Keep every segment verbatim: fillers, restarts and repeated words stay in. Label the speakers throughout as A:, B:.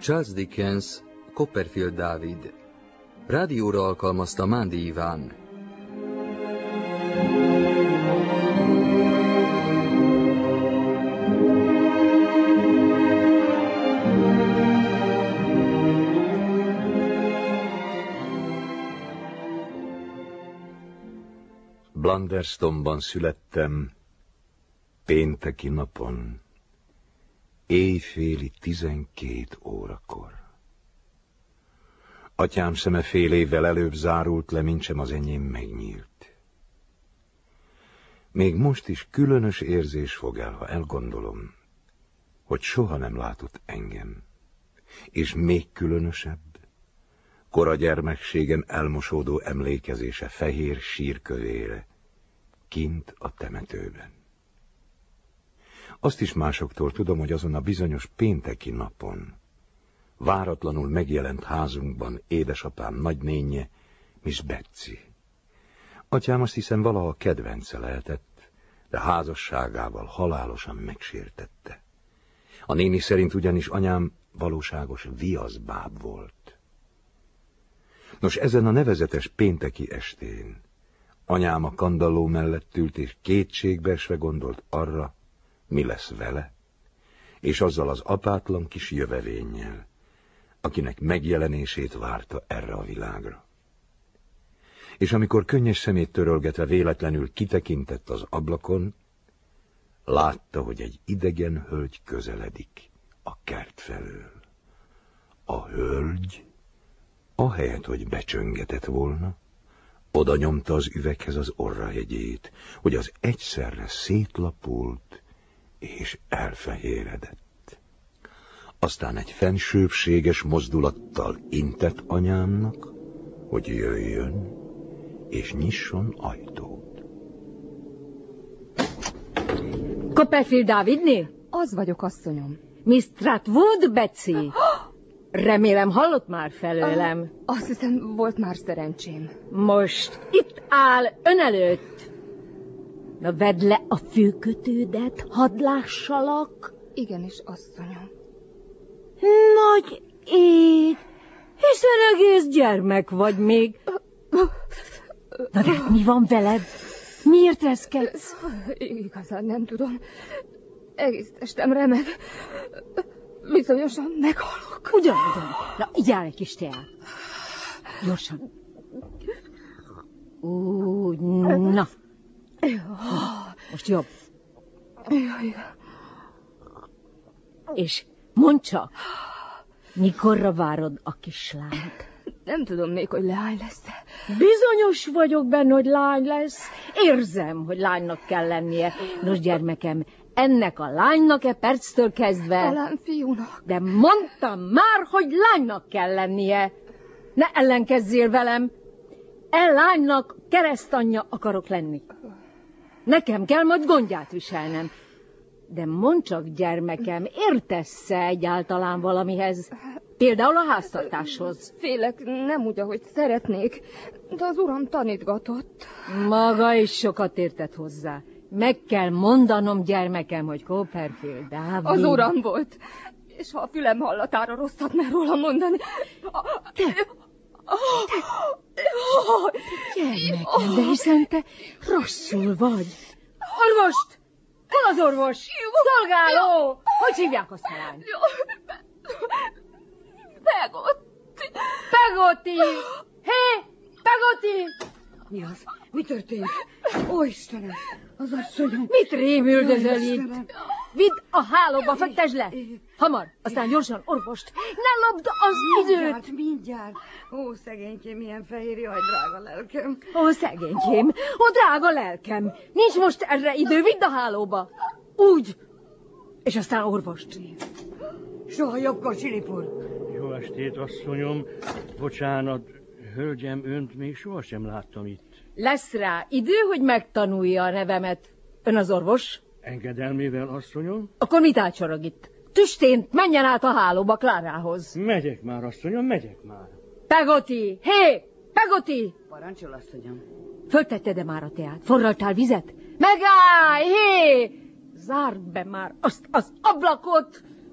A: Charles Dickens, Copperfield Dávid. Rádióra alkalmazta Mándi Iván.
B: Blunderstonban születtem, pénteki napon, éjféli tizenkét órakor. Atyám szeme fél évvel előbb zárult le, mintsem az enyém megnyílt. Még most is különös érzés fog el, ha elgondolom, hogy soha nem látott engem, és még különösebb, kora gyermekségem elmosódó emlékezése fehér sírkövére, kint a temetőben. Azt is másoktól tudom, hogy azon a bizonyos pénteki napon váratlanul megjelent házunkban édesapám nagynénje, Miss Betsy. Atyám azt hiszem valaha kedvence lehetett, de házasságával halálosan megsértette. A néni szerint ugyanis anyám valóságos viaszbáb volt. Nos, ezen a nevezetes pénteki estén anyám a kandalló mellett ült, és kétségbeesve gondolt arra, mi lesz vele, és azzal az apátlan kis jövevénnyel, akinek megjelenését várta erre a világra. És amikor könnyes szemét törölgetve véletlenül kitekintett az ablakon, látta, hogy egy idegen hölgy közeledik a kert felől. A hölgy, ahelyett, hogy becsöngetett volna, oda nyomta az üveghez az orrahegyét, hogy az egyszerre szétlapult és elfehéredett. Aztán egy fensőbséges mozdulattal intett anyámnak, hogy jöjjön és nyisson ajtót.
C: Copperfield Dávidnél?
D: Az vagyok, asszonyom.
C: Miss Trotwood, Betsy. Remélem hallott már felőlem.
D: Ah, azt hiszem, volt már szerencsém.
C: Most itt áll ön előtt. Na, vedd le a főkötődet, hadd lássalak.
D: Igenis, asszonyom.
C: Nagy ég, hiszen egész gyermek vagy még. Na de mi van veled? Miért reszkedsz?
D: Igazán nem tudom. Egész testem remeg. Bizonyosan meghalok.
C: Ugyan, ugyan. Na, igyál egy kis teát. Gyorsan. Úgy, na. Most jobb. És mondd csak, mikorra várod a kislányt?
D: Nem tudom még, hogy lány lesz.
C: Bizonyos vagyok benne, hogy lány lesz. Érzem, hogy lánynak kell lennie. Nos, gyermekem, ennek a lánynak-e perctől kezdve?
D: Talán fiúnak.
C: De mondtam már, hogy lánynak kell lennie. Ne ellenkezzél velem. E lánynak keresztanyja akarok lenni. Nekem kell majd gondját viselnem. De mondd csak, gyermekem, értesz-e egyáltalán valamihez? Például a háztartáshoz.
D: Félek, nem úgy, ahogy szeretnék, de az uram tanítgatott.
C: Maga is sokat értett hozzá. Meg kell mondanom, gyermekem, hogy Copperfield Dávid...
D: Az uram volt, és ha a fülem hallatára rosszat mer róla mondani...
C: Te, te, gyermekem, de hiszen te rosszul vagy. Orvost! Hol az orvos? Szolgáló! Hogy hívják azt a lányt?
D: Pegotti!
C: Pegotti! Hé! Pegotti!
E: Mi az? Mi történt? Ó, Istenem! Az asszonyom!
C: Mit rémüldözöl itt? Vidd a hálóba, fektesd le! Hamar, aztán gyorsan orvost! Ne lopd az időt!
E: Mindjárt, mindjárt! Ó, szegénykém, milyen fehér, jaj, drága lelkem!
C: Ó, szegénykém, ó, drága lelkem! Nincs most erre idő, vidd a hálóba! Úgy! És aztán orvost!
E: Soha jobbkor, Silipur!
F: Jó estét, asszonyom! Bocsánat, hölgyem, önt még sohasem láttam itt.
C: Lesz rá idő, hogy megtanulja a nevemet. Ön az orvos?
F: Engedelmével, asszonyom?
C: Akkor mit ácsorog itt? Tüstént, menjen át a hálóba Klárához.
F: Megyek már, asszonyom, megyek már.
C: Pegotti! Hé! Pegotti!
E: Parancsol, asszonyom.
C: Föltetted-e már a teát? Forraltál vizet? Megállj! Hé! Zárd be már azt az ablakot!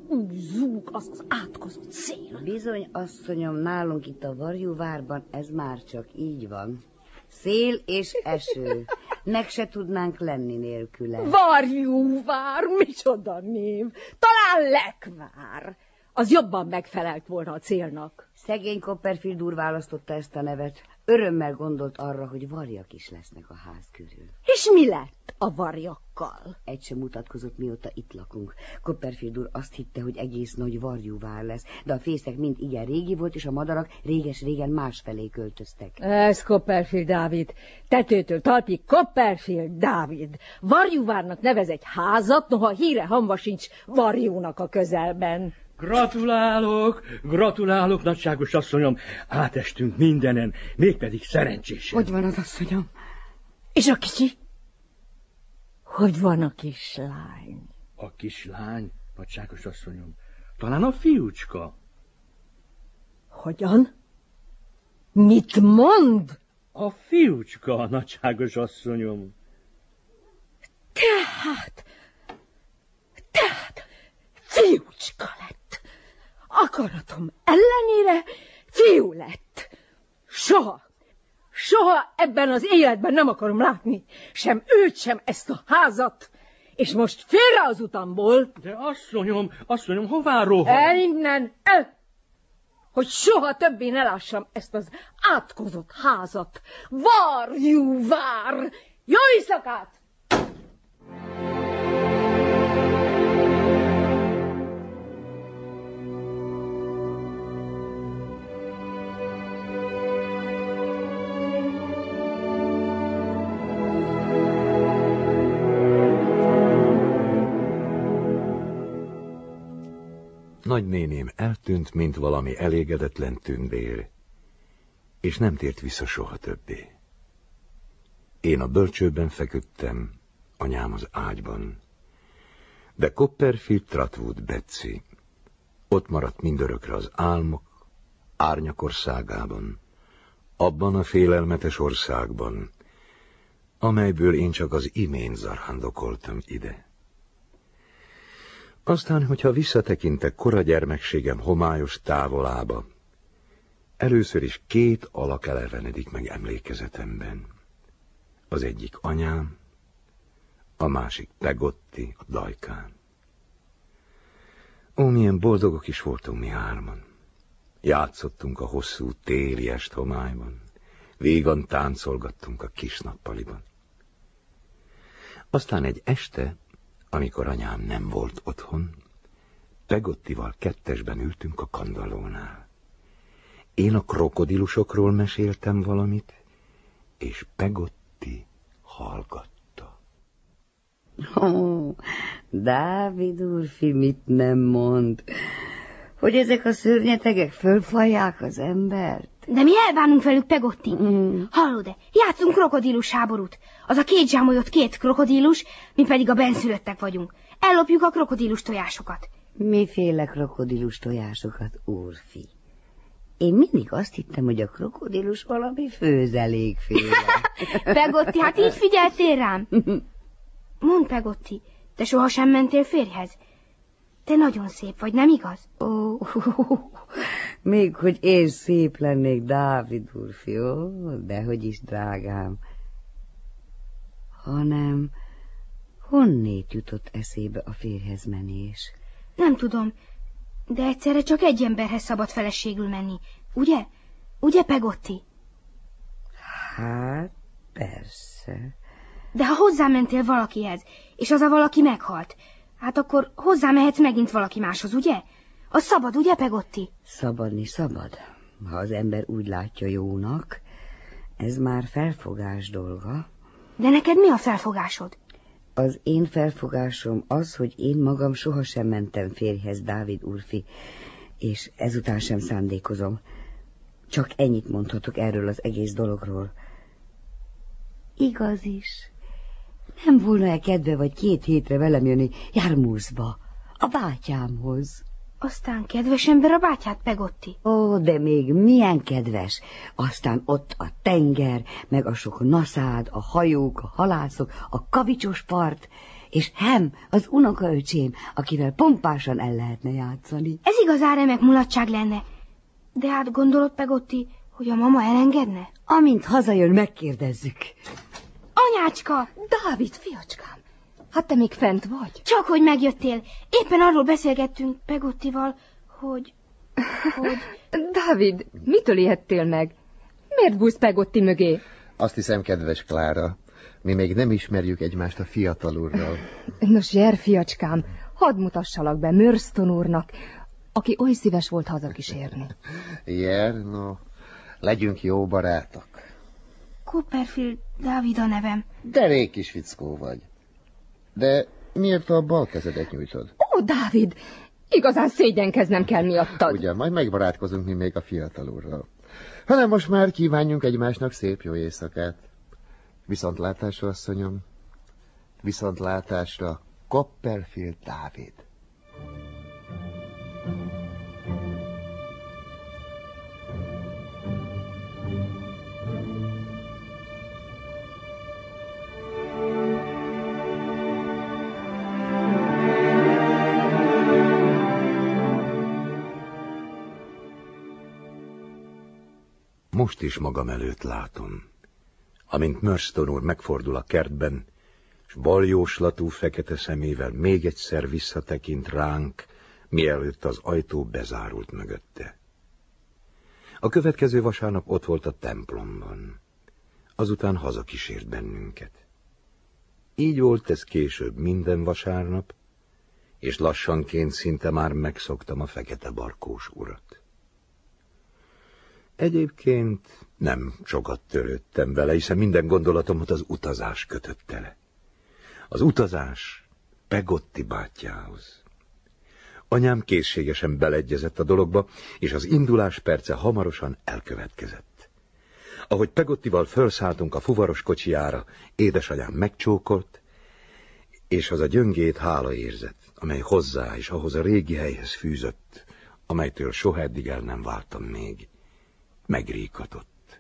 C: úgy zúg az az átkozott szél.
E: Bizony, asszonyom, nálunk itt a Varjúvárban ez már csak így van. Szél és eső. Nek se tudnánk lenni nélküle.
C: Varjúvár, micsoda név. Talán Lekvár. Az jobban megfelelt volna a célnak.
E: Szegény Copperfield úr választotta ezt a nevet. Örömmel gondolt arra, hogy varjak is lesznek a ház körül.
C: És mi lett a varjakkal?
E: Egy sem mutatkozott, mióta itt lakunk. Copperfield úr azt hitte, hogy egész nagy Varjúvár lesz, de a fészek mind igen régi volt, és a madarak réges-régen másfelé költöztek.
C: Ez Copperfield Dávid. Tetőtől talpig Copperfield Dávid. Varjúvárnak nevez egy házat, noha híre hamva sincs varjúnak a közelben.
F: Gratulálok, gratulálok, nagyságos asszonyom. Átestünk mindenen, mégpedig szerencsésen.
E: Hogy van az asszonyom?
C: És a kicsi? Hogy van a kislány?
F: A kislány, nagyságos asszonyom, talán a fiúcska.
C: Hogyan? Mit mond?
F: A fiúcska, nagyságos asszonyom.
C: Tehát, tehát fiúcska lett. Akaratom ellenére fiú lett. Soha, soha ebben az életben nem akarom látni, sem őt, sem ezt a házat, és most félre az utamból.
F: De asszonyom, asszonyom, hová rohan?
C: El innen, el! Hogy soha többé ne lássam ezt az átkozott házat. Varjúvár! Jó éjszakát!
B: Nagynéném eltűnt, mint valami elégedetlen tündér, és nem tért vissza soha többé. Én a bölcsőben feküdtem, anyám az ágyban, de Copperfield Trotwood Betsy ott maradt mindörökre az álmok árnyakországában, abban a félelmetes országban, amelyből én csak az imént zarhandokoltam ide. Aztán, hogyha visszatekintek kora gyermekségem homályos távolába, először is két alak elevenedik meg emlékezetemben. Az egyik anyám, a másik Peggotty, a dajkám. Ó, milyen boldogok is voltunk mi hárman. Játszottunk a hosszú téli est homályban, vígan táncolgattunk a kis nappaliban. Aztán egy este, amikor anyám nem volt otthon, Peggottyval kettesben ültünk a kandallónál. Én a krokodilusokról meséltem valamit, és Peggotty hallgatta.
E: Ó, Dávid úrfi mit nem mond? Hogy ezek a szörnyetegek fölfalják az embert?
G: De mi elbánunk velük, Peggotty.
E: Mm.
G: Hallod-e? Játszunk krokodílus háborút. Az a két zsámolyott két krokodílus, mi pedig a benszülöttek vagyunk. Ellopjuk a krokodílus tojásokat.
E: Miféle krokodílus tojásokat, úrfi? Én mindig azt hittem, hogy a krokodílus valami főzelékféle.
G: Peggotty, hát így figyeltél rám? Mondd, Peggotty, te sohasem mentél férjhez? Te nagyon szép vagy, nem igaz?
E: Ó, még hogy én szép lennék, Dávid úrfi, ó, dehogy is, drágám. Hanem honnét jutott eszébe a férjhez menés?
G: Nem tudom, de egyszerre csak egy emberhez szabad feleségül menni, ugye? Ugye, Peggotty?
E: Hát, persze.
G: De ha hozzámentél valakihez, és az a valaki meghalt, hát akkor hozzámehetsz megint valaki máshoz, ugye? Az szabad, ugye, Peggotty?
E: Szabadni szabad. Ha az ember úgy látja jónak, ez már felfogás dolga.
G: De neked mi a felfogásod?
E: Az én felfogásom az, hogy én magam sohasem mentem férjhez, Dávid úrfi, és ezután sem szándékozom. Csak ennyit mondhatok erről az egész dologról. Igaz is. Nem volna-e kedve vagy két hétre velem jönni Jarmuszba, a bátyámhoz?
G: Aztán kedves ember a bátyát, Peggotty.
E: Ó, de még milyen kedves. Aztán ott a tenger, meg a sok naszád, a hajók, a halászok, a kavicsos part, és Hem az unokaöcsém, akivel pompásan el lehetne játszani.
G: Ez igazán remek mulatság lenne. De hát gondolod, Pegotti, hogy a mama elengedne?
E: Amint hazajön, megkérdezzük.
G: Anyácska!
D: Dávid, fiacskám, hát te még fent vagy?
G: Csak hogy megjöttél. Éppen arról beszélgettünk Pegottival, hogy... hogy...
D: Dávid, mitől ijedtél meg? Miért bújsz Pegotti mögé?
H: Azt hiszem, kedves Klára, mi még nem ismerjük egymást a fiatal úrral.
D: Nos, gyere, fiacskám, hadd mutassalak be Mörston úrnak, aki oly szíves volt hazakísérni.
H: Jer, no, legyünk jó barátok.
G: Copperfield Dávid a nevem.
H: De rég kis fickó vagy. De miért a bal kezedet nyújtod?
D: Ó, Dávid, igazán szégyenkeznem kell miattad.
H: Ugyan, majd megbarátkozunk mi még a fiatal úrral. Hanem most már kívánjunk egymásnak szép jó éjszakát. Viszontlátásra, asszonyom. Viszontlátásra, Copperfield Dávid.
B: Most is magam előtt látom, amint Mörston úr megfordul a kertben, s baljóslatú fekete szemével még egyszer visszatekint ránk, mielőtt az ajtó bezárult mögötte. A következő vasárnap ott volt a templomban, azután hazakísért bennünket. Így volt ez később minden vasárnap, és lassanként szinte már megszoktam a fekete barkós urat. Egyébként nem sokat törődtem vele, hiszen minden gondolatomat az utazás kötötte le. Az utazás Pegotti bátyjához. Anyám készségesen beleegyezett a dologba, és az indulás perce hamarosan elkövetkezett. Ahogy Pegottival felszálltunk a fuvaros kocsijára, édesanyám megcsókolt, és az a gyöngét hála érzet, amely hozzá és ahhoz a régi helyhez fűzött, amelytől soha eddig el nem váltam még, megrékatott.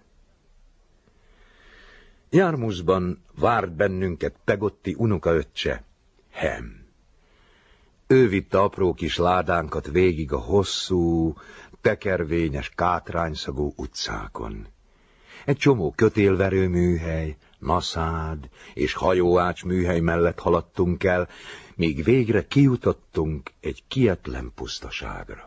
B: Jarmuszban várt bennünket Pegotti unokaöccse, Hem. Ő vitte apró kis ládánkat végig a hosszú, tekervényes, kátrányszagú utcákon. Egy csomó kötélverő műhely, naszád és hajóács műhely mellett haladtunk el, míg végre kijutottunk egy kietlen pusztaságra.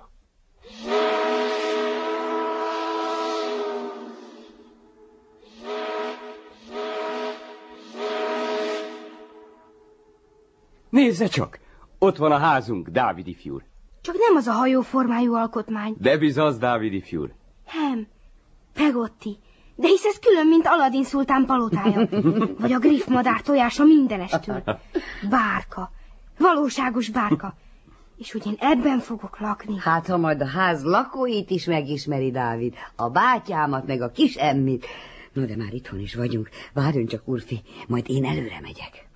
I: Nézze csak! Ott van a házunk, Dávid ifjúr.
G: Csak nem az a hajóformájú alkotmány.
I: De biz az, Dávid ifjúr.
G: Hem, Pegotti. De hisz ez külön, mint Aladin szultán palotája. Vagy a griffmadár tojása mindenestül. Bárka. Valóságos bárka. És hogy én ebben fogok lakni.
E: Hát, ha majd a ház lakóit is megismeri, Dávid, a bátyámat, meg a kis emmit. No, de már itthon is vagyunk. Várjon csak, úrfi, majd én előre megyek.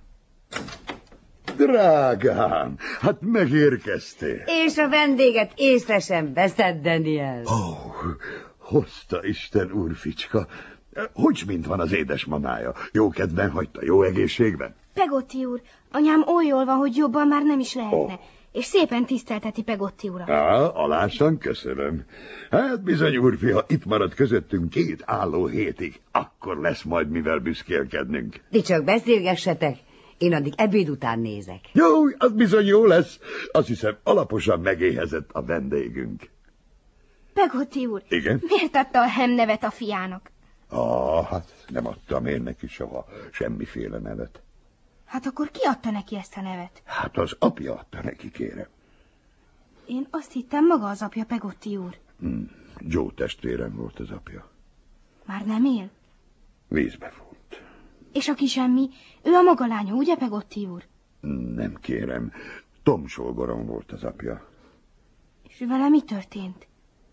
J: Drágám, hát megérkeztél.
E: És a vendéget észre sem veszed, Daniel.
J: Ó, oh, hozta Isten, úrficska. Hogy mint van az édesmamája? Jó kedven hagyta, jó egészségben?
G: Pegotti úr, anyám oly jól van, hogy jobban már nem is lehetne. Oh. És szépen tisztelteti Pegotti urat.
J: Á, alásan köszönöm. Hát bizony, úrfi, ha itt marad közöttünk két álló hétig, akkor lesz majd mivel büszkélkednünk.
E: Ti csak beszélgessetek. Én addig ebéd után nézek.
J: Jó, az bizony jó lesz. Azt hiszem, alaposan megéhezett a vendégünk.
G: Pegotti úr,
J: igen?
G: Miért adta a Hem nevet a fiának?
J: Ah, hát nem adtam én neki soha semmiféle nevet.
G: Hát akkor ki adta neki ezt a nevet?
J: Hát az apja adta neki, kérem.
G: Én azt hittem, maga az apja, Pegotti úr.
J: Hmm, Joe testvérem volt az apja.
G: Már nem él?
J: Vízbe fúlt.
G: És a kisemmi, ő a maga lánya, ugye, Pegotti úr?
J: Nem, kérem. Tom sógorom volt az apja.
G: És vele mi történt?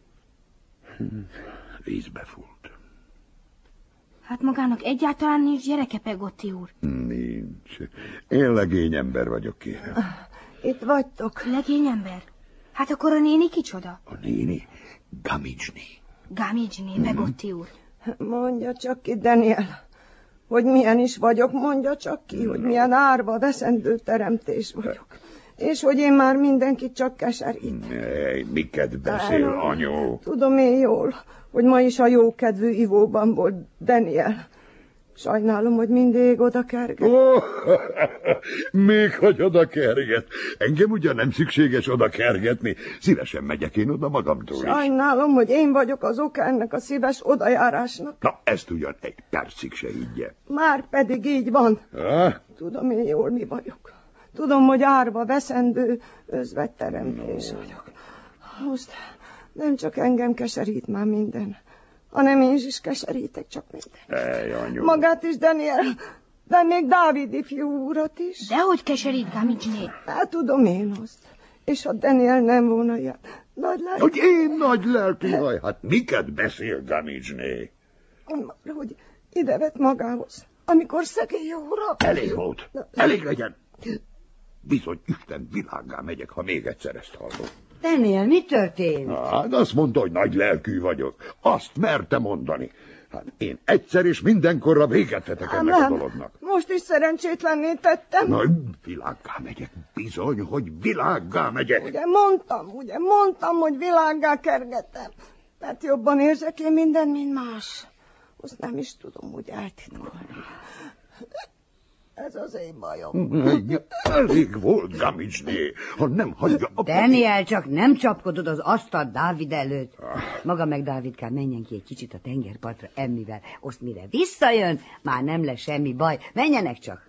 J: Vízbe fúlt.
G: Hát magának egyáltalán nincs gyereke, Pegotti úr?
J: Nincs. Én legény ember vagyok, kérem.
C: Itt vagytok.
G: Legény ember? Hát akkor a néni kicsoda?
J: A néni? Gamidzsni.
G: Gamidzsni, Pegotti úr.
C: Mondja csak ki, Daniel.
K: hogy milyen is vagyok, mondja csak ki, hogy milyen árva veszendő teremtés vagyok. És hogy én már mindenkit csak keserít.
J: Ne, miket beszél,
K: Ára,
J: anyó?
K: Tudom én jól, hogy ma is a jókedvű ivóban volt Daniel. Sajnálom, hogy mindig oda kerget.
J: Oh, még hogy oda kerget. Engem ugyan nem szükséges oda kergetni. Szívesen megyek én oda magamtól is.
K: Sajnálom, hogy én vagyok az oka ennek a szíves odajárásnak.
J: Na, ezt ugyan egy percig se higgye.
K: Már pedig így van.
J: Ha?
K: Tudom én jól mi vagyok. Tudom, hogy árva veszendő özvegy teremtés vagyok. Most nem csak engem keserít már minden, hanem én is keserítek csak minden.
J: Ej, anyu.
K: Magát is, Daniel, de még Dávid ifjú urat is.
G: Dehogy keserít, Gamicsné?
K: Hát tudom én azt. És ha Daniel nem volna ilyen nagy lelkű...
J: Hogy én nagy lelkű vagy? Hát miket beszél, Gamicsné?
K: Hogy ide vett magához, amikor szegény ura...
J: Elég volt. Elég legyen. Bizony, Isten világgá megyek, ha még egyszer ezt hallom.
E: Daniel, mi történt?
J: Hát azt mondta, hogy nagy lelkű vagyok. Azt merte mondani. Hát én egyszer és mindenkorra véget vetek ennek
K: nem.
J: a dolognak.
K: Most is szerencsétlenné tettem.
J: Na, világgá megyek. Bizony, hogy világgá megyek.
K: Ugye mondtam, ugye mondtam, hogy világgá kergetem. Mert jobban érzek én minden, mint más. Azt nem is tudom úgy eltitkolni. Ez az én bajom.
J: Elég volt, Gamicsné, ha nem hagyja... A...
E: Daniel, csak nem csapkodod az asztalt Dávid előtt. Maga meg Dávidkám, menjen ki egy kicsit a tengerpartra Emmivel. Azt mire visszajön, már nem lesz semmi baj. Menjenek csak.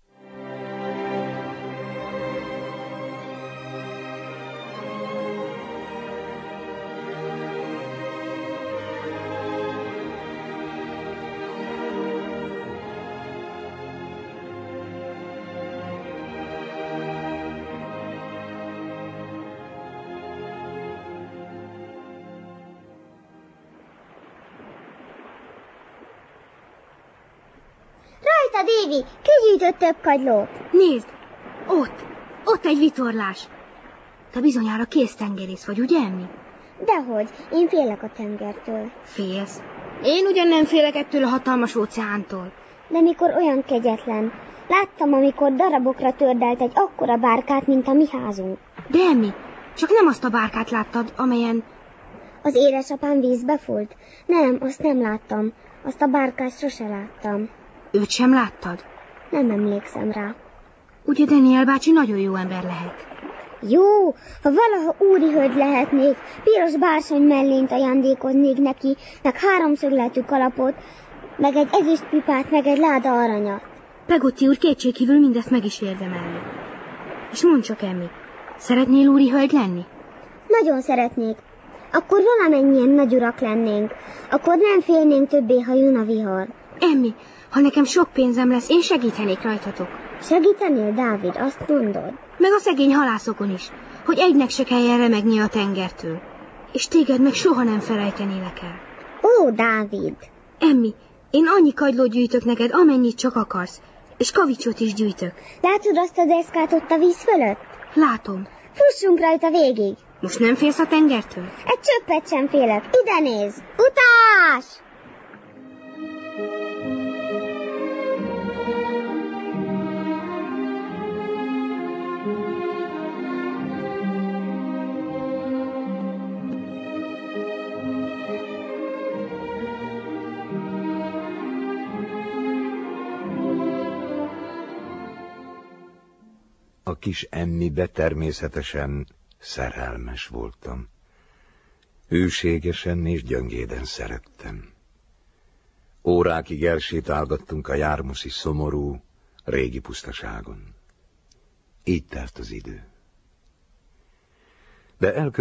L: Dévi, kigyűjtött több kagylót.
G: Nézd, ott, ott egy vitorlás. Te bizonyára kéztengerész vagy, ugye, Emmi?
L: Dehogy, én félek a tengertől.
G: Félsz? Én ugyan nem félek ettől a hatalmas óceántól.
L: De mikor olyan kegyetlen. Láttam, amikor darabokra tördelt egy akkora bárkát, mint a mi házunk.
G: De Emmi, csak nem azt a bárkát láttad, amelyen...
L: Az édesapám vízbe fúlt? Nem, azt nem láttam. Azt a bárkát sose láttam.
G: Őt sem láttad?
L: Nem emlékszem rá.
G: Ugye Daniel bácsi nagyon jó ember lehet?
L: Jó, ha valaha úri hölgy lehetnék, piros bársony mellényt ajándékoznék neki, meg háromszögletű kalapot, meg egy ezüstpipát, meg egy láda aranyat.
G: Pegotti úr kétségkívül mindezt meg is érdemelni. És mondd csak, Emmi, szeretnél úri hölgy lenni?
L: Nagyon szeretnék. Akkor valamennyien nagy urak lennénk. Akkor nem félnénk többé, ha jön a vihar.
G: Emmi, ha nekem sok pénzem lesz, én segítenék rajtatok.
L: Segítenél, Dávid, azt mondod?
G: Meg a szegény halászokon is, hogy egynek se kelljen remegnie a tengertől. És téged meg soha nem felejtenélek el.
L: Ó, Dávid!
G: Emmi, én annyi kagylót gyűjtök neked, amennyit csak akarsz. És kavicsot is gyűjtök.
L: Látod azt a deszkát ott a víz fölött?
G: Látom.
L: Fussunk rajta végig.
G: Most nem félsz a tengertől?
L: Egy csöppet sem félek. Ide nézz! Utás!
B: A kis Emmibe természetesen szerelmes voltam. Hűségesen és gyöngéden szerettem. Órákig elsétálgattunk a jármuszi szomorú, régi pusztaságon. Így telt az idő. De elkö